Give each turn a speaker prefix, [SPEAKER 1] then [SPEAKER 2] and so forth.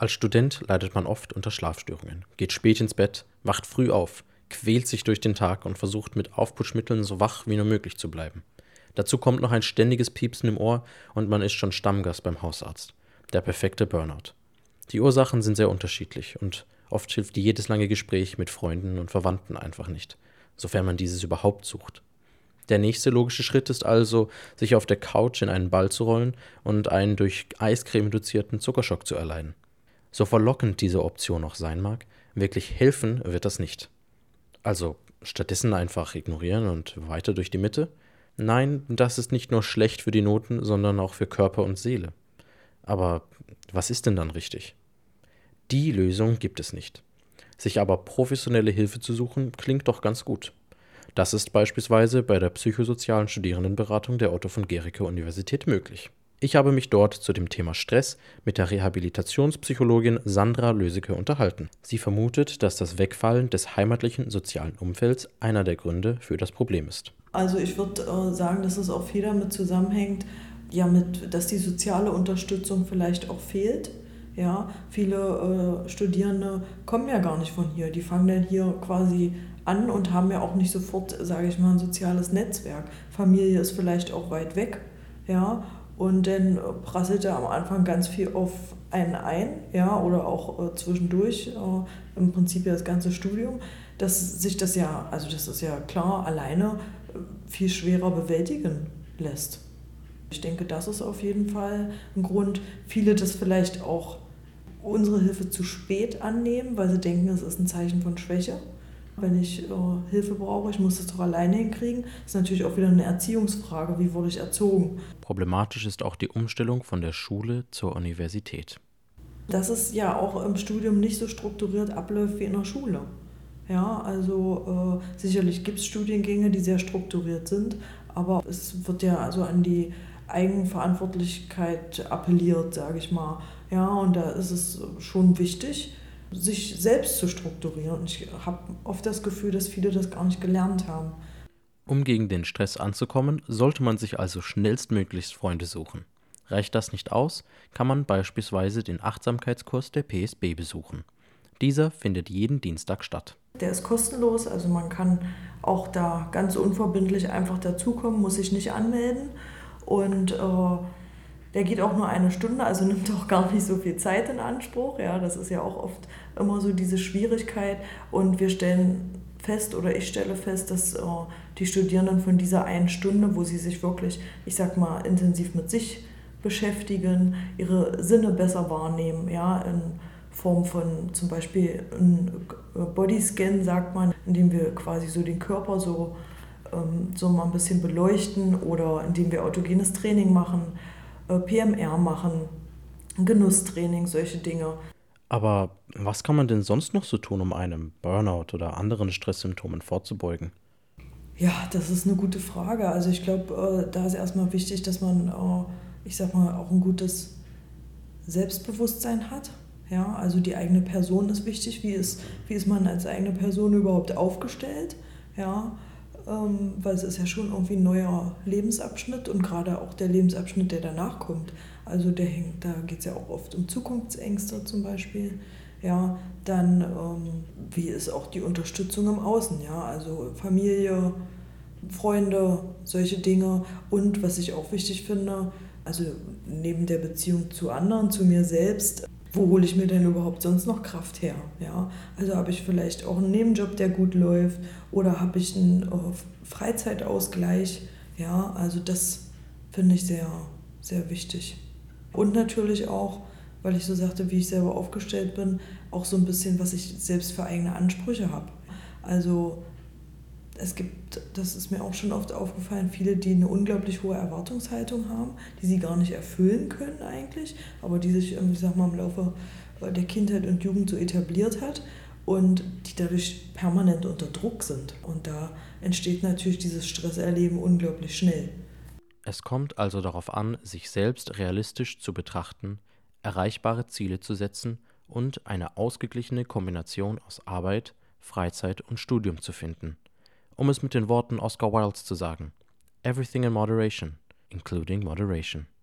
[SPEAKER 1] Als Student leidet man oft unter Schlafstörungen, geht spät ins Bett, wacht früh auf, quält sich durch den Tag und versucht mit Aufputschmitteln so wach wie nur möglich zu bleiben. Dazu kommt noch ein ständiges Piepsen im Ohr und man ist schon Stammgast beim Hausarzt. Der perfekte Burnout. Die Ursachen sind sehr unterschiedlich und oft hilft jedes lange Gespräch mit Freunden und Verwandten einfach nicht, sofern man dieses überhaupt sucht. Der nächste logische Schritt ist also, sich auf der Couch in einen Ball zu rollen und einen durch Eiscreme induzierten Zuckerschock zu erleiden. So verlockend diese Option auch sein mag, wirklich helfen wird das nicht. Also stattdessen einfach ignorieren und weiter durch die Mitte? Nein, das ist nicht nur schlecht für die Noten, sondern auch für Körper und Seele. Aber was ist denn dann richtig? Die Lösung gibt es nicht. Sich aber professionelle Hilfe zu suchen, klingt doch ganz gut. Das ist beispielsweise bei der psychosozialen Studierendenberatung der Otto von Guericke Universität möglich. Ich habe mich dort zu dem Thema Stress mit der Rehabilitationspsychologin Sandra Löseke unterhalten. Sie vermutet, dass das Wegfallen des heimatlichen sozialen Umfelds einer der Gründe für das Problem ist.
[SPEAKER 2] Also ich würde sagen, dass es auch viel damit zusammenhängt, ja, dass die soziale Unterstützung vielleicht auch fehlt. Ja, viele Studierende kommen ja gar nicht von hier. Die fangen dann hier quasi an und haben ja auch nicht sofort, sage ich mal, ein soziales Netzwerk. Familie ist vielleicht auch weit weg, ja, und dann prasselt da am Anfang ganz viel auf einen ein, ja, oder auch zwischendurch, im Prinzip ja das ganze Studium, dass sich das ja, also das ist ja klar, alleine viel schwerer bewältigen lässt. Ich denke, das ist auf jeden Fall ein Grund. Viele das vielleicht auch unsere Hilfe zu spät annehmen, weil sie denken, es ist ein Zeichen von Schwäche. Wenn ich Hilfe brauche, ich muss das doch alleine hinkriegen. Das ist natürlich auch wieder eine Erziehungsfrage, wie wurde ich erzogen.
[SPEAKER 1] Problematisch ist auch die Umstellung von der Schule zur Universität.
[SPEAKER 2] Dass es ja auch im Studium nicht so strukturiert abläuft wie in der Schule. Ja, also sicherlich gibt es Studiengänge, die sehr strukturiert sind, aber es wird ja also an die Eigenverantwortlichkeit appelliert, sage ich mal. Ja, und da ist es schon wichtig, sich selbst zu strukturieren. Und ich habe oft das Gefühl, dass viele das gar nicht gelernt haben.
[SPEAKER 1] Um gegen den Stress anzukommen, sollte man sich also schnellstmöglichst Freunde suchen. Reicht das nicht aus, kann man beispielsweise den Achtsamkeitskurs der PSB besuchen. Dieser findet jeden Dienstag statt.
[SPEAKER 2] Der ist kostenlos, also man kann auch da ganz unverbindlich einfach dazukommen, muss sich nicht anmelden. Und der geht auch nur 1 Stunde, also nimmt auch gar nicht so viel Zeit in Anspruch. Ja, das ist ja auch oft immer so diese Schwierigkeit. Und wir stellen fest, oder ich stelle fest, dass die Studierenden von dieser 1 Stunde, wo sie sich wirklich, ich sag mal, intensiv mit sich beschäftigen, ihre Sinne besser wahrnehmen, ja, in Form von zum Beispiel einem Bodyscan, sagt man, indem wir quasi so den Körper so mal ein bisschen beleuchten oder indem wir autogenes Training machen, PMR machen, Genusstraining, solche Dinge.
[SPEAKER 1] Aber was kann man denn sonst noch so tun, um einem Burnout oder anderen Stresssymptomen vorzubeugen?
[SPEAKER 2] Ja, das ist eine gute Frage. Also ich glaube, da ist erstmal wichtig, dass man, ich sag mal, auch ein gutes Selbstbewusstsein hat. Ja, also die eigene Person ist wichtig. Wie ist man als eigene Person überhaupt aufgestellt? Ja, weil es ist ja schon irgendwie ein neuer Lebensabschnitt und gerade auch der Lebensabschnitt, der danach kommt. Also da geht es ja auch oft um Zukunftsängste zum Beispiel. Ja, dann wie ist auch die Unterstützung im Außen, ja, also Familie, Freunde, solche Dinge. Und was ich auch wichtig finde, also neben der Beziehung zu anderen, zu mir selbst, wo hole ich mir denn überhaupt sonst noch Kraft her? Ja? Also habe ich vielleicht auch einen Nebenjob, der gut läuft, oder habe ich einen Freizeitausgleich? Ja, also das finde ich sehr, sehr wichtig. Und natürlich auch, weil ich so sagte, wie ich selber aufgestellt bin, auch so ein bisschen, was ich selbst für eigene Ansprüche habe. Also es gibt, das ist mir auch schon oft aufgefallen, viele, die eine unglaublich hohe Erwartungshaltung haben, die sie gar nicht erfüllen können eigentlich, aber die sich, ich sag mal, im Laufe der Kindheit und Jugend so etabliert hat und die dadurch permanent unter Druck sind. Und da entsteht natürlich dieses Stresserleben unglaublich schnell.
[SPEAKER 1] Es kommt also darauf an, sich selbst realistisch zu betrachten, erreichbare Ziele zu setzen und eine ausgeglichene Kombination aus Arbeit, Freizeit und Studium zu finden. Um es mit den Worten Oscar Wildes zu sagen: Everything in moderation, including moderation.